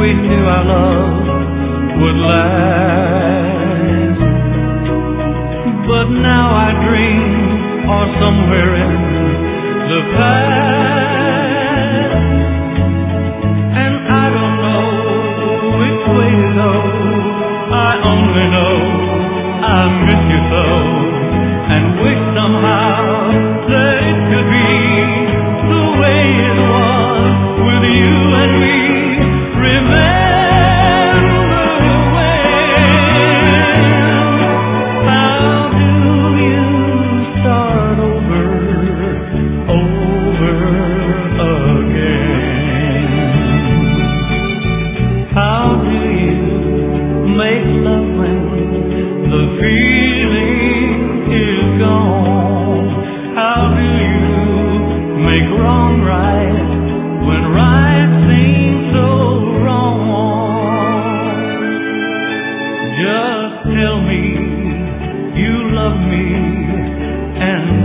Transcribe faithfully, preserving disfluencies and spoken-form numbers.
we knew our love would last. But now I dream or somewhere in the past, and I don't know which way to go. I only know I miss you so, and wish somehow that it could be the way it was with you and me. Remember when? How do you start over, over again? How do you make love when the feeling is gone? How do you make wrong right when right seems so wrong? Just tell me you love me and